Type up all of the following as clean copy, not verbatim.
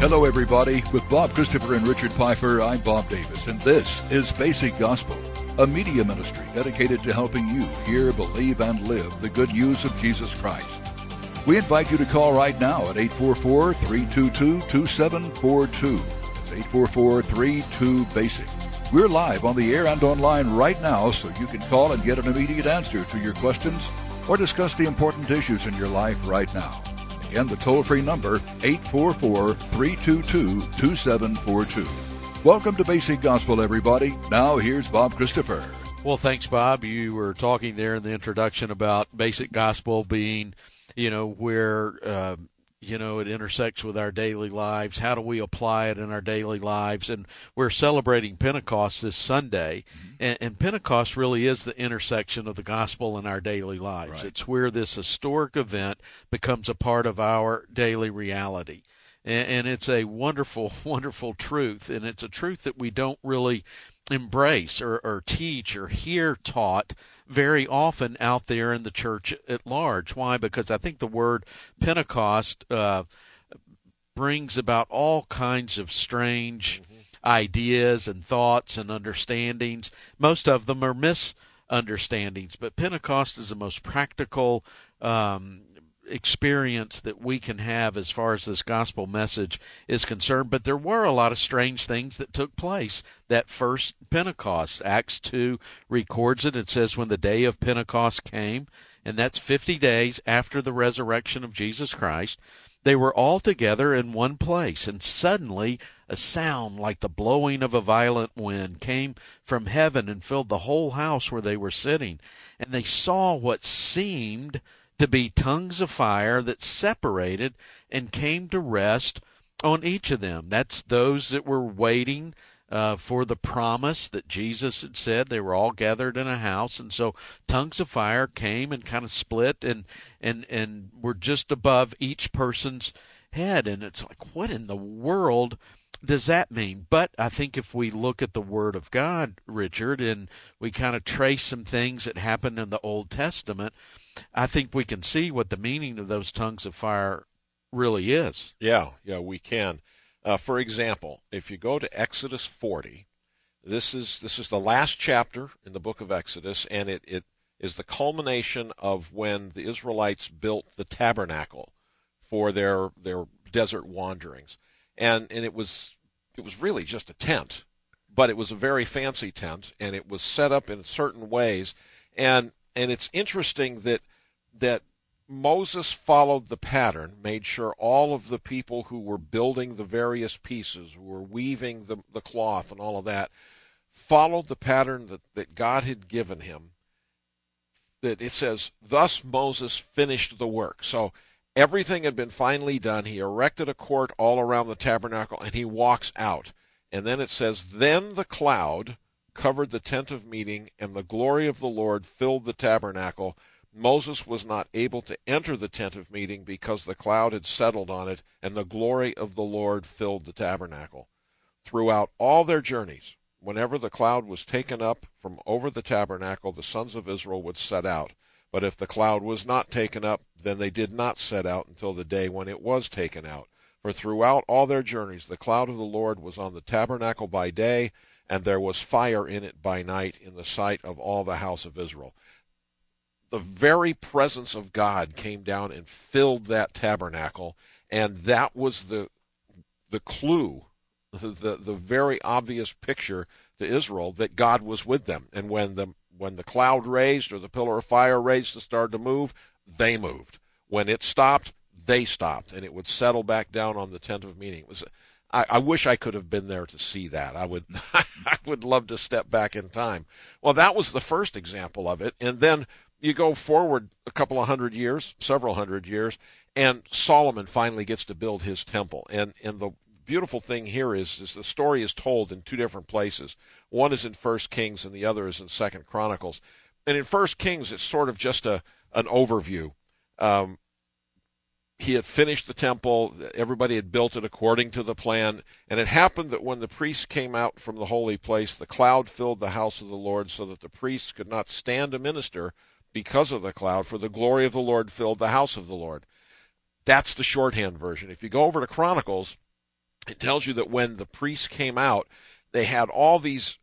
Hello, everybody. With Bob Christopher and Richard Pfeiffer, I'm Bob Davis, and this is Basic Gospel, a media ministry dedicated to helping you hear, believe, and live the good news of Jesus Christ. We invite you to call right now at 844-322-2742. That's 844-32-BASIC. We're live on the air and online right now, so you can call and get an immediate answer to your questions or discuss the important issues in your life right now. Again, the toll-free number, 844-322-2742. Welcome to Basic Gospel, everybody. Now, here's Bob Christopher. Well, thanks, Bob. You were talking there in the introduction about Basic Gospel being, where, it intersects with our daily lives. How do we apply it in our daily lives? And we're celebrating Pentecost this Sunday, and Pentecost really is the intersection of the gospel in our daily lives. Right. It's where this historic event becomes a part of our daily reality. And it's a wonderful, wonderful truth, and it's a truth that we don't really embrace or teach or hear taught very often out there in the church at large. Why? Because I think the word Pentecost brings about all kinds of strange ideas and thoughts and understandings. Most of them are misunderstandings, but Pentecost is the most practical experience that we can have as far as this gospel message is concerned. But there were a lot of strange things that took place that first Pentecost. Acts 2 records it. It says when the day of Pentecost came, and that's 50 days after the resurrection of Jesus Christ, they were all together in one place, and suddenly a sound like the blowing of a violent wind came from heaven and filled the whole house where they were sitting. And they saw what seemed to be tongues of fire that separated and came to rest on each of them. That's those that were waiting for the promise that Jesus had said. They were all gathered in a house, and so tongues of fire came and kind of split and were just above each person's head. And it's like, what in the world does that mean? But I think if we look at the Word of God, Richard, and we kind of trace some things that happened in the Old Testament, I think we can see what the meaning of those tongues of fire really is. Yeah, we can. For example, if you go to Exodus 40, this is the last chapter in the book of Exodus, and it is the culmination of when the Israelites built the tabernacle for their desert wanderings. And it was really just a tent, but it was a very fancy tent, and it was set up in certain ways. And it's interesting that Moses followed the pattern, made sure all of the people who were building the various pieces, who were weaving the cloth and all of that, followed the pattern that God had given him. That it says, thus Moses finished the work. So everything had been finally done. He erected a court all around the tabernacle, and he walks out. And then it says, then the cloud covered the tent of meeting, and the glory of the Lord filled the tabernacle. Moses was not able to enter the tent of meeting because the cloud had settled on it, and the glory of the Lord filled the tabernacle. Throughout all their journeys, whenever the cloud was taken up from over the tabernacle, the sons of Israel would set out. But if the cloud was not taken up, then they did not set out until the day when it was taken out. For throughout all their journeys, the cloud of the Lord was on the tabernacle by day, and there was fire in it by night in the sight of all the house of Israel. The very presence of God came down and filled that tabernacle, and that was the clue, the very obvious picture to Israel that God was with them. And when the cloud raised or the pillar of fire raised and started to move, they moved. When it stopped, they stopped, and it would settle back down on the tent of meeting. I wish I could have been there to see that. I would love to step back in time. Well, that was the first example of it, and then you go forward a couple of hundred years, several hundred years, and Solomon finally gets to build his temple. And the beautiful thing here is the story is told in two different places. One is in 1 Kings and the other is in 2 Chronicles. And in 1 Kings, it's sort of just an overview. He had finished the temple. Everybody had built it according to the plan. And it happened that when the priests came out from the holy place, the cloud filled the house of the Lord so that the priests could not stand to minister because of the cloud, for the glory of the Lord filled the house of the Lord. That's the shorthand version. If you go over to Chronicles, it tells you that when the priests came out, they had all this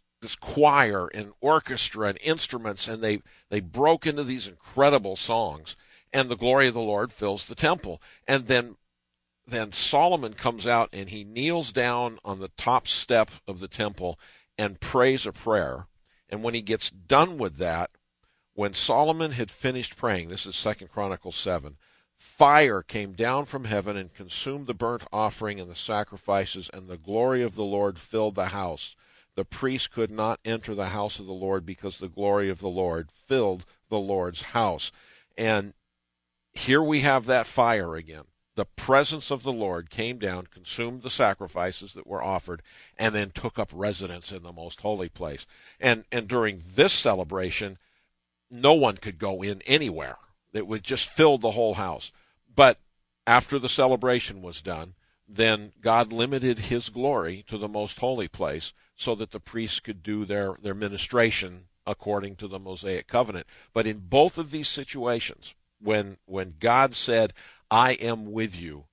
choir and orchestra and instruments, and they broke into these incredible songs, and the glory of the Lord fills the temple. And then Solomon comes out and he kneels down on the top step of the temple and prays a prayer. And when he gets done with that, when Solomon had finished praying, this is 2 Chronicles 7, fire came down from heaven and consumed the burnt offering and the sacrifices, and the glory of the Lord filled the house. The priest could not enter the house of the Lord because the glory of the Lord filled the Lord's house. And here we have that fire again. The presence of the Lord came down, consumed the sacrifices that were offered, and then took up residence in the most holy place. And during this celebration, no one could go in anywhere. It would just fill the whole house. But after the celebration was done, then God limited his glory to the most holy place so that the priests could do their ministration according to the Mosaic covenant. But in both of these situations, when God said, I am with you,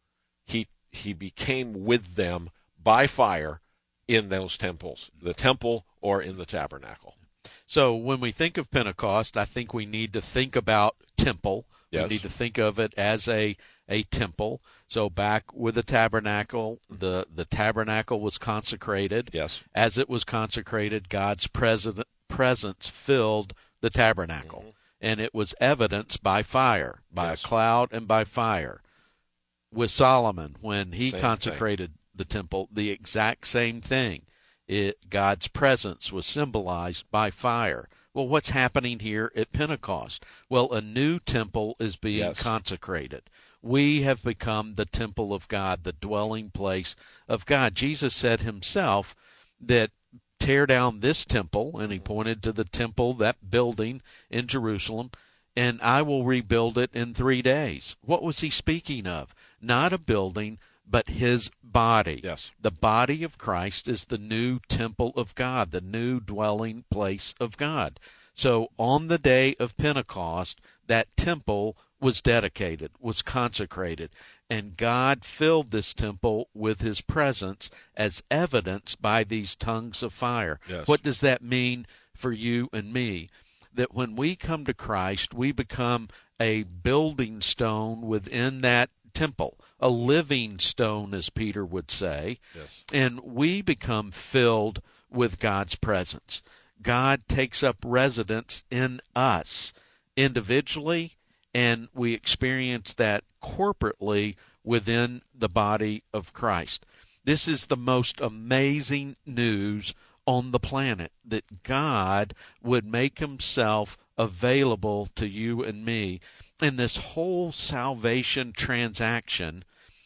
he became with them by fire in those temples, the temple or in the tabernacle. So when we think of Pentecost, I think we need to think about temple. Yes. We need to think of it as a temple. So back with the tabernacle, the tabernacle was consecrated. Yes. As it was consecrated, God's presence filled the tabernacle. Mm-hmm. And it was evidenced by fire, by a cloud and by fire. With Solomon, when he consecrated the temple, the exact same thing. God's presence was symbolized by fire. Well, what's happening here at Pentecost? Well, a new temple is being consecrated. We have become the temple of God, the dwelling place of God. Jesus said himself that tear down this temple, and he pointed to the temple, that building in Jerusalem, and I will rebuild it in 3 days. What was he speaking of? Not a building, but his body. Yes. The body of Christ is the new temple of God, the new dwelling place of God. So on the day of Pentecost, that temple was dedicated, was consecrated, and God filled this temple with his presence as evidenced by these tongues of fire. Yes. What does that mean for you and me? That when we come to Christ, we become a building stone within that temple, a living stone, as Peter would say, and we become filled with God's presence. God takes up residence in us individually, and we experience that corporately within the body of Christ. This is the most amazing news on the planet, that God would make himself available to you and me. And this whole salvation transaction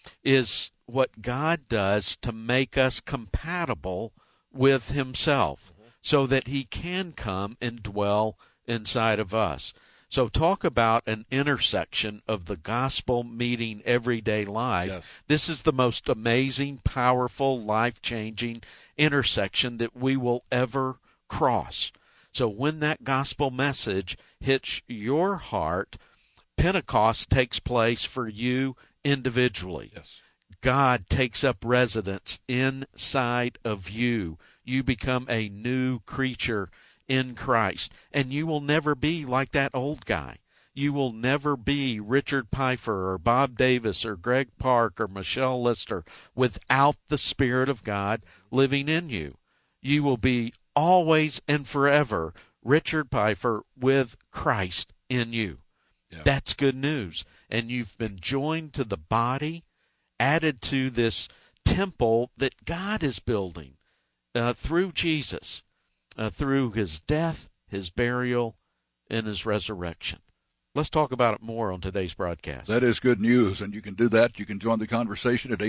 is what God does to make us compatible with himself, so that he can come and dwell inside of us. So talk about an intersection of the gospel meeting everyday life. Yes. This is the most amazing, powerful, life-changing intersection that we will ever cross. So when that gospel message hits your heart, Pentecost takes place for you individually. Yes. God takes up residence inside of you. You become a new creature in Christ, and you will never be like that old guy. You will never be Richard Pfeiffer or Bob Davis or Greg Park or Michelle Lister without the Spirit of God living in you. You will be always and forever Richard Pfeiffer with Christ in you. Yeah. That's good news. And you've been joined to the body, added to this temple that God is building through Jesus, through his death, his burial, and his resurrection. Let's talk about it more on today's broadcast. That is good news, and you can do that. You can join the conversation at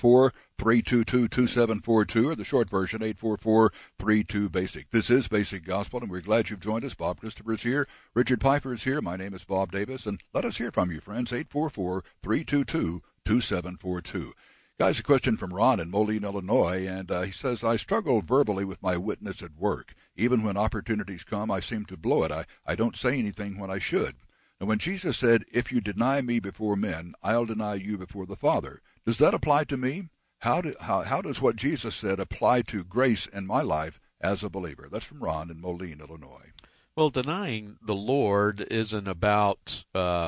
844-322-2742, or the short version, 844-32-BASIC. This is Basic Gospel, and we're glad you've joined us. Bob Christopher is here. Richard Pfeiffer is here. My name is Bob Davis, and let us hear from you, friends, 844-322-2742. Guys, a question from Ron in Moline, Illinois, and he says, I struggle verbally with my witness at work. Even when opportunities come, I seem to blow it. I don't say anything when I should. And when Jesus said, if you deny me before men, I'll deny you before the Father, does that apply to me? how does what Jesus said apply to grace in my life as a believer? That's from Ron in Moline, Illinois. Well, denying the Lord isn't about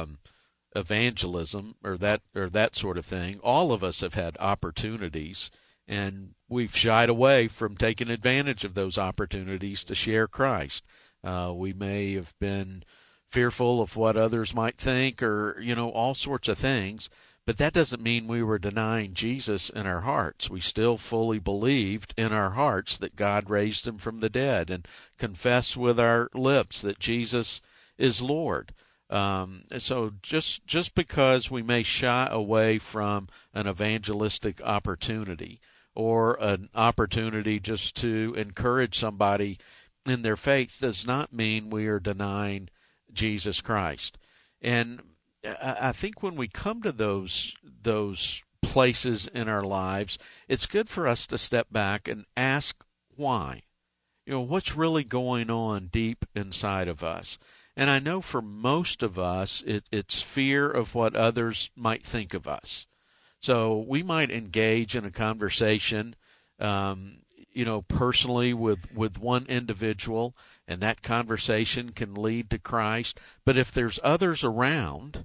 evangelism or that sort of thing. All of us have had opportunities, and we've shied away from taking advantage of those opportunities to share Christ. We may have been fearful of what others might think, or all sorts of things. But that doesn't mean we were denying Jesus in our hearts. We still fully believed in our hearts that God raised him from the dead, and confess with our lips that Jesus is Lord. So just because we may shy away from an evangelistic opportunity or an opportunity just to encourage somebody in their faith does not mean we are denying Jesus Christ. And I think when we come to those places in our lives, it's good for us to step back and ask why. What's really going on deep inside of us? And I know for most of us, it's fear of what others might think of us. So we might engage in a conversation, personally with one individual, and that conversation can lead to Christ. But if there's others around,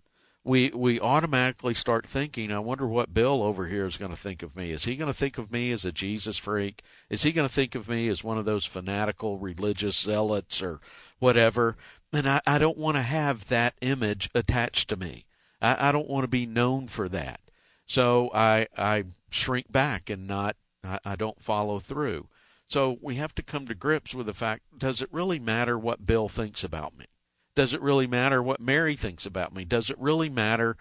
we automatically start thinking, I wonder what Bill over here is going to think of me. Is he going to think of me as a Jesus freak? Is he going to think of me as one of those fanatical religious zealots or whatever? And I don't want to have that image attached to me. I don't want to be known for that. So I shrink back and I don't follow through. So we have to come to grips with the fact, does it really matter what Bill thinks about me? Does it really matter what Mary thinks about me? Does it really matter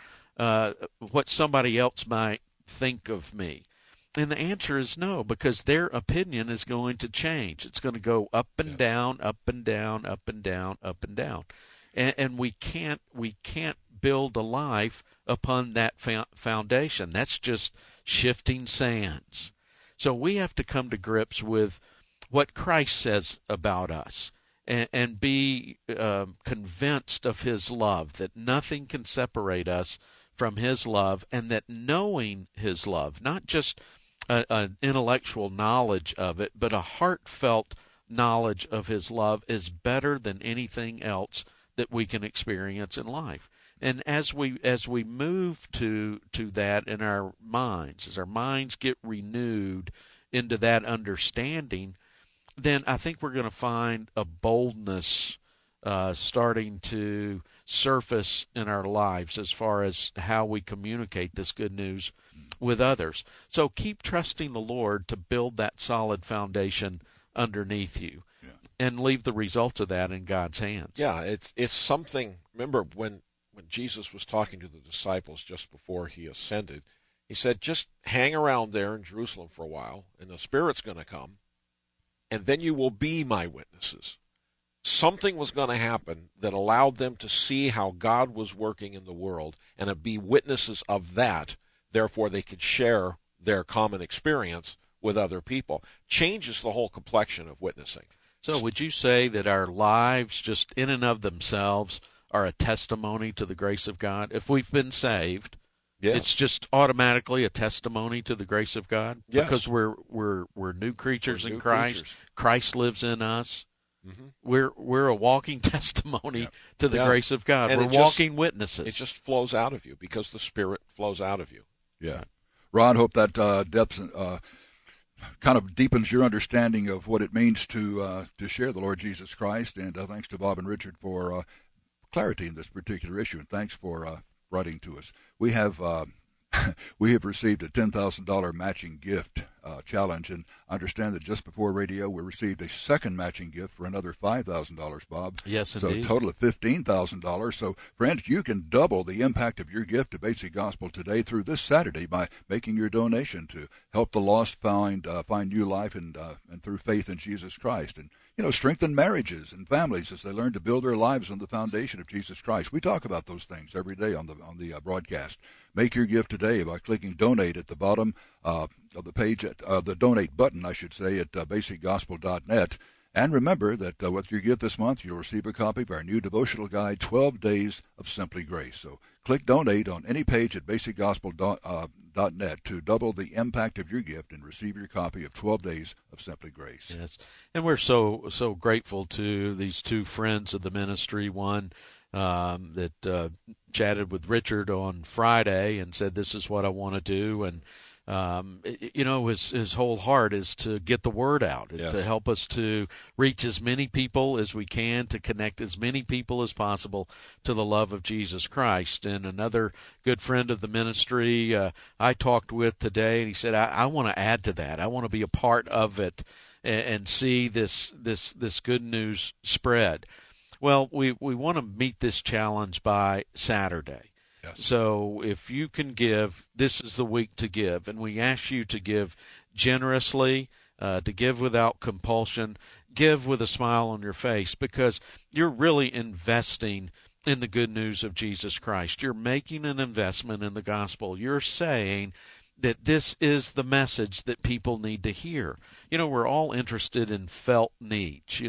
what somebody else might think of me? And the answer is no, because their opinion is going to change. It's going to go up and down, up and down, up and down, up and down. And we can't build a life upon that foundation. That's just shifting sands. So we have to come to grips with what Christ says about us. And be convinced of his love, that nothing can separate us from his love, and that knowing his love, not just an intellectual knowledge of it, but a heartfelt knowledge of his love is better than anything else that we can experience in life. And as we move to that in our minds, as our minds get renewed into that understanding, then I think we're going to find a boldness starting to surface in our lives as far as how we communicate this good news with others. So keep trusting the Lord to build that solid foundation underneath you, and leave the results of that in God's hands. Yeah, it's something. Remember when Jesus was talking to the disciples just before he ascended, he said, just hang around there in Jerusalem for a while, and the Spirit's going to come, and then you will be my witnesses. Something was going to happen that allowed them to see how God was working in the world and to be witnesses of that. Therefore, they could share their common experience with other people. Changes the whole complexion of witnessing. So would you say that our lives just in and of themselves are a testimony to the grace of God? If we've been saved, it's just automatically a testimony to the grace of God? Yes. Because we're new creatures in Christ. Christ lives in us. Mm-hmm. We're a walking testimony to the grace of God. And we're walking witnesses. It just flows out of you because the Spirit flows out of you. Yeah. Ron, hope that depth kind of deepens your understanding of what it means to share the Lord Jesus Christ. And thanks to Bob and Richard for clarity in this particular issue. And thanks for writing to us. We have received a $10,000 matching gift challenge, and I understand that just before radio we received a second matching gift for another $5,000, Bob. Yes, indeed. So a total of $15,000. So, friends, you can double the impact of your gift to Basic Gospel today through this Saturday by making your donation to help the lost find new life and through faith in Jesus Christ, and strengthen marriages and families as they learn to build their lives on the foundation of Jesus Christ. We talk about those things every day on the broadcast. Make your gift today by clicking Donate at the bottom of the page, the Donate button, I should say, at basicgospel.net. And remember that with your gift this month, you'll receive a copy of our new devotional guide, 12 Days of Simply Grace. So click Donate on any page at basicgospel.net SimplyGraceNetwork.net to double the impact of your gift and receive your copy of 12 Days of Simply Grace. Yes, and we're so grateful to these two friends of the ministry. One that chatted with Richard on Friday and said, "This is what I want to do," and his whole heart is to get the word out, Yes. to help us to reach as many people as we can, to connect as many people as possible to the love of Jesus Christ. And another good friend of the ministry I talked with today, and he said, I want to add to that. I want to be a part of it and see this good news spread. Well, we want to meet this challenge by Saturday. Yes. So if you can give, this is the week to give. And we ask you to give generously, to give without compulsion, give with a smile on your face, because you're really investing in the good news of Jesus Christ. You're making an investment in the gospel. You're saying that this is the message that people need to hear. We're all interested in felt needs.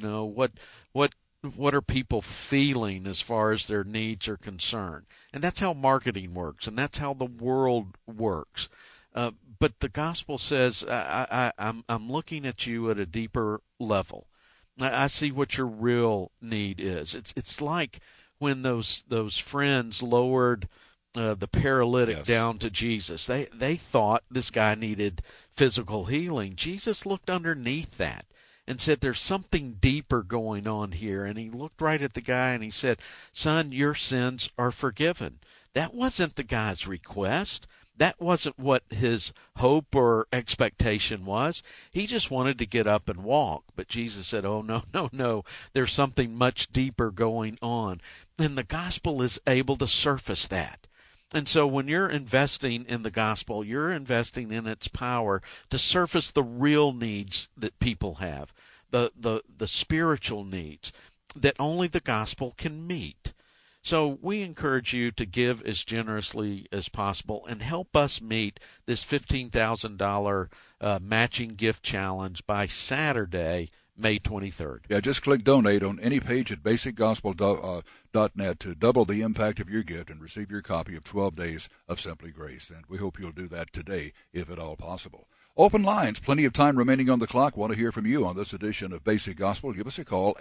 What are people feeling as far as their needs are concerned? And that's how marketing works, and that's how the world works. But the gospel says, I'm looking at you at a deeper level. I see what your real need is. It's like when those friends lowered the paralytic Yes. down to Jesus. They thought this guy needed physical healing. Jesus looked underneath that and said, there's something deeper going on here. And he looked right at the guy and he said, son, your sins are forgiven. That wasn't the guy's request. That wasn't what his hope or expectation was. He just wanted to get up and walk. But Jesus said, oh, no. There's something much deeper going on. And the gospel is able to surface that. And so when you're investing in the gospel, you're investing in its power to surface the real needs that people have, the spiritual needs that only the gospel can meet. So we encourage you to give as generously as possible and help us meet this $15,000 matching gift challenge by Saturday, May 23rd. Yeah, just click donate on any page at basicgospel.net to double the impact of your gift and receive your copy of 12 Days of Simply Grace. And we hope you'll do that today, if at all possible. Open lines, plenty of time remaining on the clock. Want to hear from you on this edition of Basic Gospel. Give us a call,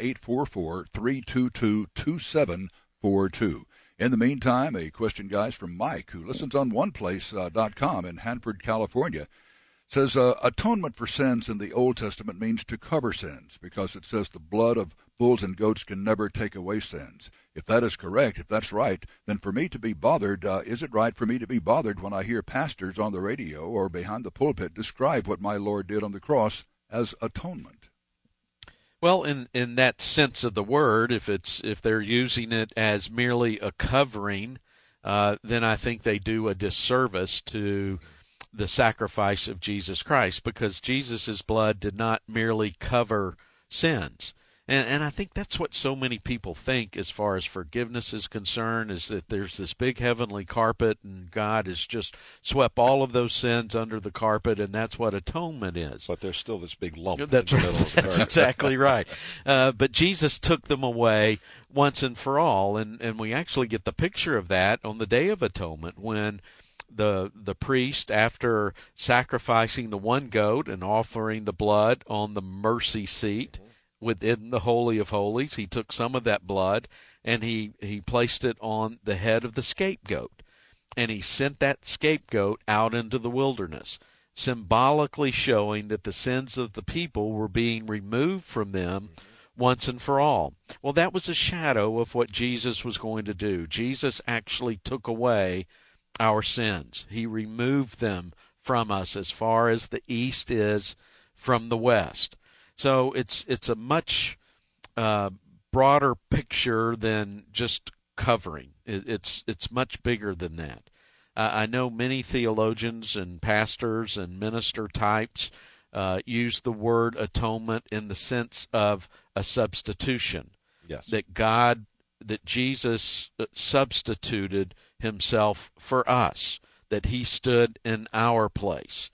844-322-2742. In the meantime, a question, guys, from Mike, who listens on OnePlace.com in Hanford, California. Says atonement for sins in the Old Testament means to cover sins, because it says the blood of bulls and goats can never take away sins. If that is correct, if that's right, then for me to be bothered, is it right for me to be bothered when I hear pastors on the radio or behind the pulpit describe what my Lord did on the cross as atonement? Well, in that sense of the word, if they're using it as merely a covering, then I think they do a disservice to the sacrifice of Jesus Christ, because Jesus' blood did not merely cover sins. And I think that's what so many people think as far as forgiveness is concerned, is that there's this big heavenly carpet and God has just swept all of those sins under the carpet, and that's what atonement is. But there's still this big lump That's in right. the middle of the That's carpet. exactly right. But Jesus took them away once and for all, and we actually get the picture of that on the Day of Atonement, when the priest, after sacrificing the one goat and offering the blood on the mercy seat within the Holy of Holies, he took some of that blood and he placed it on the head of the scapegoat, and he sent that scapegoat out into the wilderness, symbolically showing that the sins of the people were being removed from them once and for all. Well, that was a shadow of what Jesus was going to do. Jesus actually took away our sins. He removed them from us as far as the east is from the west. So it's a much broader picture than just covering. It's much bigger than that. I know many theologians and pastors and minister types use the word atonement in the sense of a substitution. Yes. That Jesus substituted himself for us, that he stood in our place.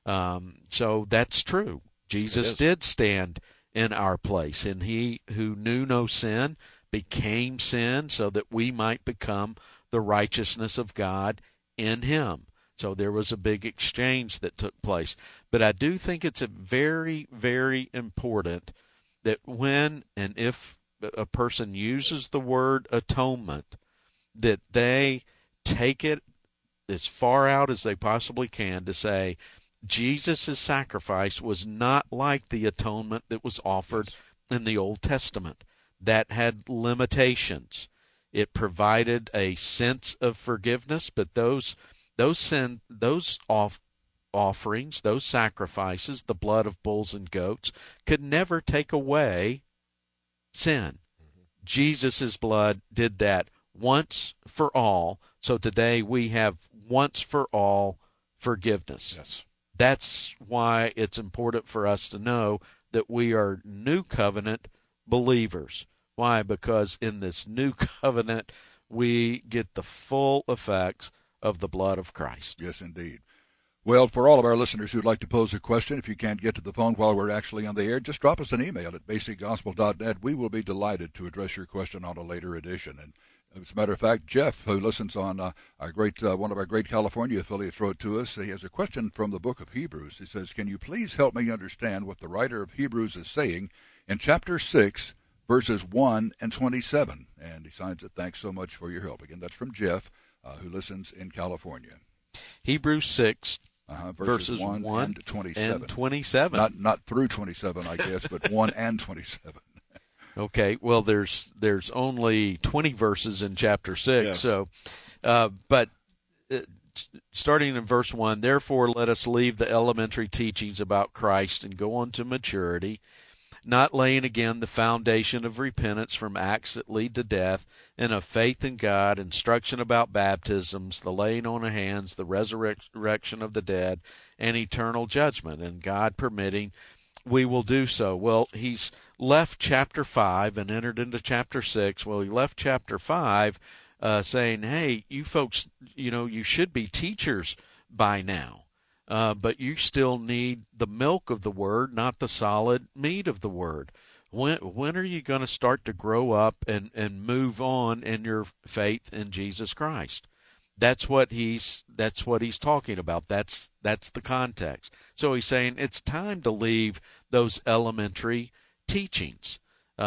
So that's true. Jesus did stand in our place, and he who knew no sin became sin so that we might become the righteousness of God in him. So there was a big exchange that took place. But I do think it's a very, very important that when and if a person uses the word atonement, that they take it as far out as they possibly can to say Jesus' sacrifice was not like the atonement that was offered in the Old Testament. That had limitations. It provided a sense of forgiveness, but those offerings, those sacrifices, the blood of bulls and goats, could never take away sin. Jesus' blood did that once for all. So today we have once for all forgiveness. Yes. That's why it's important for us to know that we are new covenant believers. Why? Because in this new covenant, we get the full effects of the blood of Christ. Yes, indeed. Well, for all of our listeners who'd like to pose a question, if you can't get to the phone while we're actually on the air, just drop us an email at basicgospel.net. We will be delighted to address your question on a later edition. And as a matter of fact, Jeff, who listens on one of our great California affiliates, wrote to us. He has a question from the book of Hebrews. He says, "Can you please help me understand what the writer of Hebrews is saying in chapter 6, verses 1 and 27? And he signs it, "Thanks so much for your help." Again, that's from Jeff, who listens in California. Hebrews 6, verses 1 and 27. Not through 27, I guess, but 1 and 27. Okay, well, there's only 20 verses in chapter 6, yes. So, but starting in verse 1, "Therefore let us leave the elementary teachings about Christ and go on to maturity, not laying again the foundation of repentance from acts that lead to death, and of faith in God, instruction about baptisms, the laying on of hands, the resurrection of the dead, and eternal judgment, and God permitting, we will do so." Well, he's left chapter 5 and entered into chapter 6. Well, he left chapter 5 saying, hey, you folks, you should be teachers by now. But you still need the milk of the Word, not the solid meat of the Word. When are you going to start to grow up and move on in your faith in Jesus Christ? That's what he's talking about. That's the context. So he's saying it's time to leave those elementary teachings.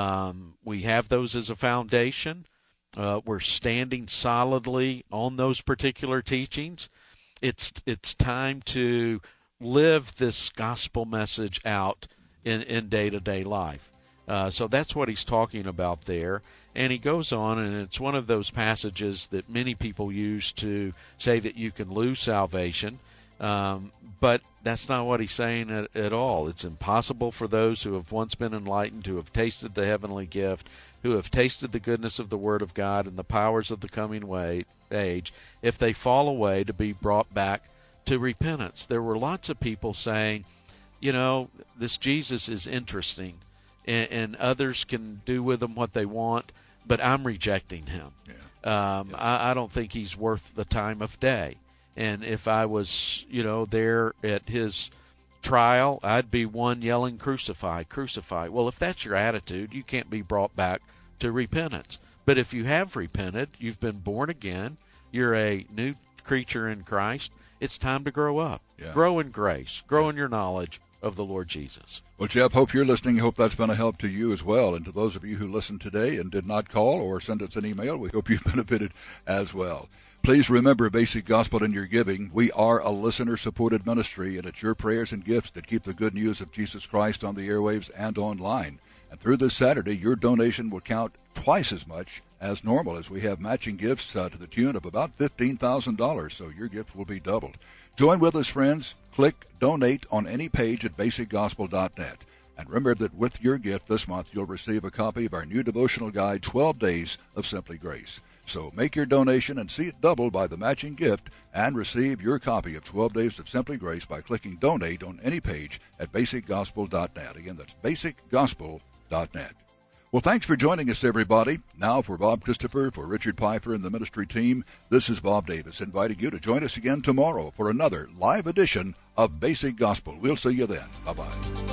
We have those as a foundation. We're standing solidly on those particular teachings. It's time to live this gospel message out in day-to-day life. So that's what he's talking about there. And he goes on, and it's one of those passages that many people use to say that you can lose salvation. But that's not what he's saying at all. It's impossible for those who have once been enlightened, who have tasted the heavenly gift, who have tasted the goodness of the Word of God and the powers of the coming age, if they fall away, to be brought back to repentance. There were lots of people saying, this Jesus is interesting, and others can do with him what they want, but I'm rejecting him. Yeah. I don't think he's worth the time of day. And if I was, there at his trial, I'd be one yelling, "Crucify, crucify." Well, if that's your attitude, you can't be brought back to repentance. But if you have repented, you've been born again, you're a new creature in Christ, it's time to grow up. Yeah. Grow in grace. Grow in your knowledge of the Lord Jesus. Well, Jeff, hope you're listening. Hope that's been a help to you as well. And to those of you who listened today and did not call or send us an email, we hope you've benefited as well. Please remember Basic Gospel in your giving. We are a listener-supported ministry, and it's your prayers and gifts that keep the good news of Jesus Christ on the airwaves and online. And through this Saturday, your donation will count twice as much as normal, as we have matching gifts to the tune of about $15,000, so your gift will be doubled. Join with us, friends. Click Donate on any page at basicgospel.net. And remember that with your gift this month, you'll receive a copy of our new devotional guide, 12 Days of Simply Grace. So make your donation and see it doubled by the matching gift, and receive your copy of 12 Days of Simply Grace by clicking Donate on any page at basicgospel.net. Again, that's basicgospel.net. Well, thanks for joining us, everybody. Now, for Bob Christopher, for Richard Pfeiffer and the ministry team, this is Bob Davis inviting you to join us again tomorrow for another live edition of Basic Gospel. We'll see you then. Bye-bye.